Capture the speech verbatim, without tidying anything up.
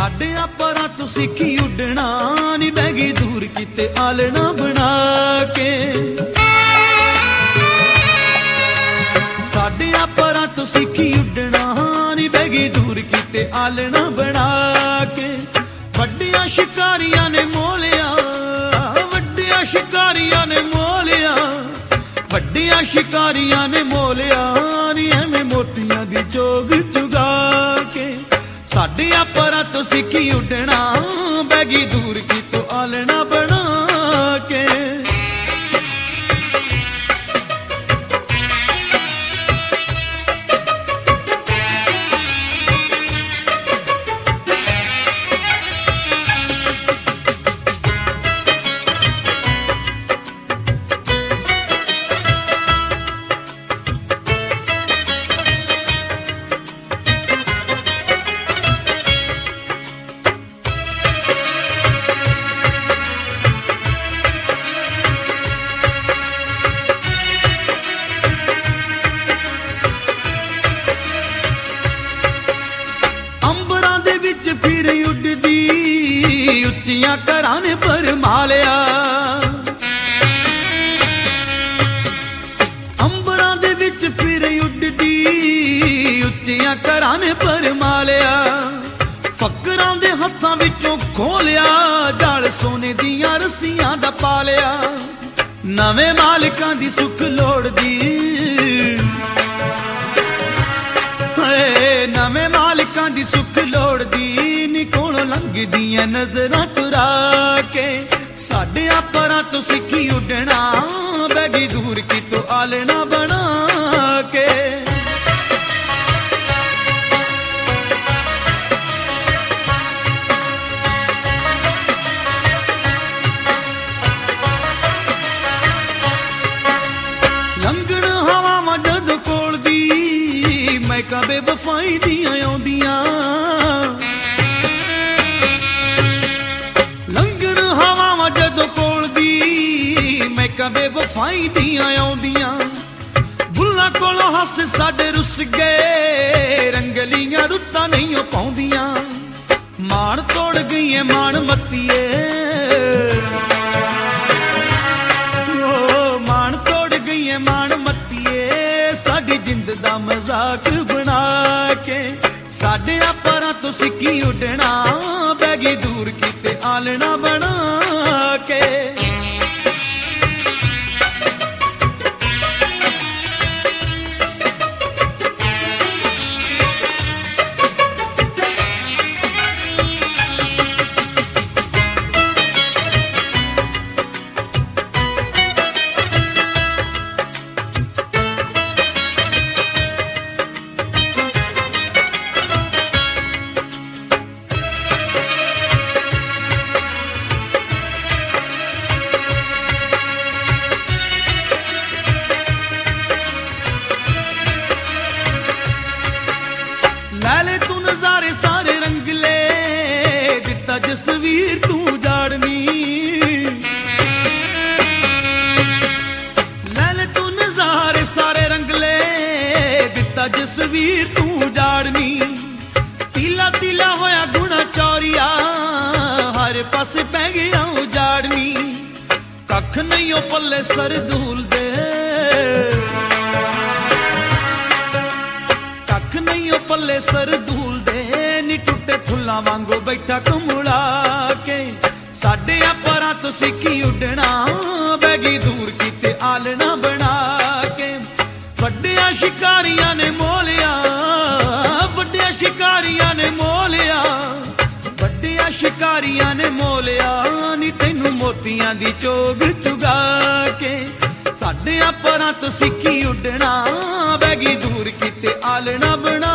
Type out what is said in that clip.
ਸਾਡਿਆਂ ਪਰਾਂ ਤੋਂ ਸਿੱਖੀ ਉੱਡਣਾ ਨੀ ਬਹਿ ਗਈ ਦੂਰ ਕਿਤੇ ਆਲਣਾ ਬਣਾ ਕੇ। ਸਾਡਿਆਂ ਪਰਾਂ ਤੋਂ ਸਿੱਖੀ ਉੱਡਣਾ ਨੀ ਬਹਿ ਗਈ ਦੂਰ ਕਿਤੇ ਆਲਣਾ ਬਣਾ ਕੇ। ਵੱਡੀਆਂ ਸ਼ਿਕਾਰੀਆਂ ਨੇ ਮੋਲਿਆ, ਵੱਡੀਆਂ ਸ਼ਿਕਾਰੀਆਂ ਨੇ ਮੋਲਿਆ, ਵੱਡੀਆਂ ਸ਼ਿਕਾਰੀਆਂ ਨੇ ਮੋਲਿਆ ਨੀ ਐਵੇਂ ਮੋਤੀਆਂ ਦੀ ਚੋਗ ਚੁਗਾ ਕੇ। ਸਾਡਿਆਂ ਪਰਾਂ ਤੋਂ ਸਿੱਖੀ ਉੱਡਣਾ ਬਹਿ ਗਈ ਦੂਰ ਕਿਤੋਂ ਆਲਣਾ ਬਣਾ ਕੇ। ਫਿਰ ਉੱਡਦੀ ਉੱਚੀਆਂ ਘਰਾਂ ਨੇ ਭਰਮਾਲਿਆ, ਅੰਬਰਾਂ ਦੇ ਵਿੱਚ ਫਿਰ ਉੱਡਦੀ ਉੱਚੀਆਂ ਘਰਾਂ ਨੇ ਭਰਮਾਲਿਆ। ਫਕਰਾਂ ਦੇ ਹੱਥਾਂ ਵਿੱਚੋਂ ਖੋਲਿਆ ਜਾਲ ਸੋਨੇ ਦੀਆਂ ਰੱਸੀਆਂ ਦਾ ਪਾਲਿਆ। ਨਵੇਂ ਮਾਲਕਾਂ ਦੀ ਸੁੱਖ ਲੋੜਦੀ, ਨਵੇਂ ਮਾਲਕਾਂ ਦੀ ਸੁੱਖ ਲੋੜਦੀ ਨੀ ਕੋਲੋਂ ਲੰਘਦੀਆਂ ਨਜ਼ਰਾਂ ਚੁਰਾ ਕੇ। ਸਾਡਿਆਂ ਪਰਾਂ ਤੋਂ ਸਿੱਖੀ ਉੱਡਣਾ ਬਹਿ ਗਈ ਦੂਰ ਕਿਤੋਂ ਆਲਣਾ ਬਣਾ ਕੇ। ਲੰਘਣ ਹਵਾਵਾਂ ਜਦੋਂ ਕੋਲ ਦੀ ਮਹਿਕਾਂ ਬੇਵਫਾਈ ਦੀਆਂ ਆਉਂਦੀਆਂ। ਲੰਘਣ ਹਵਾਵਾਂ ਜਦੋਂ ਕੋਲ ਦੀ ਮਹਿਕਾਂ ਬੇਵਫਾਈ ਦੀਆਂ ਆਉਂਦੀਆਂ। ਬੁੱਲਾਂ ਕੋਲੋਂ ਹੱਸ ਸਾਡੇ ਰੁੱਸ ਗਏ ਰੰਗਲੀਆਂ ਰੁੱਤਾਂ ਨਹੀਂ ਉਹ ਪਾਉਂਦੀਆਂ। ਮਾਣ ਤੋੜ ਗਈ ਏ ਮਾਣ ਮੱਤੀਏ, ਮਾਣ ਤੋੜ ਗਈ ਏ ਮਾਣ ਮੱਤੀਏ ਸਾਡੀ ਜਿੰਦ ਦਾ ਮਜ਼ਾਕ ਬਣਾ ਕੇ। ਸਾਡਿਆਂ ਪਰਾਂ ਤੋਂ ਸਿੱਖੀ ਉੱਡਣਾ ਬਹਿ ਗਈ ਦੂਰ ਕਿਤੇ ਆਲਣਾ ਬਣਾ ਕੇ। ਲੈ ਲੈ ਤੂੰ ਨਜ਼ਾਰੇ ਸਾਰੇ ਰੰਗਲੇ ਦਿੱਤਾ ਜਸਵੀਰ ਤੂੰ ਜਾੜਨੀ। ਲੈ ਲੈ ਤੂੰ ਨਜ਼ਾਰੇ ਸਾਰੇ ਰੰਗਲੇ ਦਿੱਤਾ ਜਸਵੀਰ ਤੂੰ ਜਾੜਨੀ। ਤੀਲਾ ਤੀਲਾ ਹੋਇਆ ਗੁਣਾ ਚੌਰੀਆ ਹਰ ਪਾਸੇ ਪੈ ਗਿਆ ਉਜਾੜਨੀ। ਕੱਖ ਨਹੀਂ ਉਹ ਪੱਲੇ ਸਰਦੂਲ ਦੇ, ਕੱਖ ਨਹੀਂ ਉਹ ਪੱਲੇ ਸਰਦੂਲ ਦੇ ਨੀ ਟੁੱਟੇ ਫੁੱਲਾਂ ਵਾਂਗੂ ਬੈਠਾ ਕੁਮਲਾ ਕੇ। ਸਾਡਿਆਂ ਪਰਾਂ ਤੋਂ ਸਿੱਖੀ ਉੱਡਣਾ ਬਹਿ ਗਈ ਦੂਰ ਕਿਤੇ ਆਲਣਾ ਬਣਾ ਕੇ। ਵੱਡਿਆਂ ਸ਼ਿਕਾਰੀਆਂ ਨੇ ਮੋਲਿਆ, ਵੱਡਿਆਂ ਸ਼ਿਕਾਰੀਆਂ ਨੇ ਮੋਲਿਆ, ਵੱਡਿਆਂ ਸ਼ਿਕਾਰੀਆਂ ਨੇ ਮੋਲਿਆ ਨੀ ਤੈਨੂੰ ਮੋਤੀਆਂ ਦੀ ਚੋਗ ਚੁਗਾ ਕੇ। ਸਾਡਿਆਂ ਪਰਾਂ ਤੋਂ ਸਿੱਖੀ ਉੱਡਣਾ ਬਹਿ ਗਈ ਦੂਰ ਕਿਤੇ ਆਲਣਾ ਬਣਾ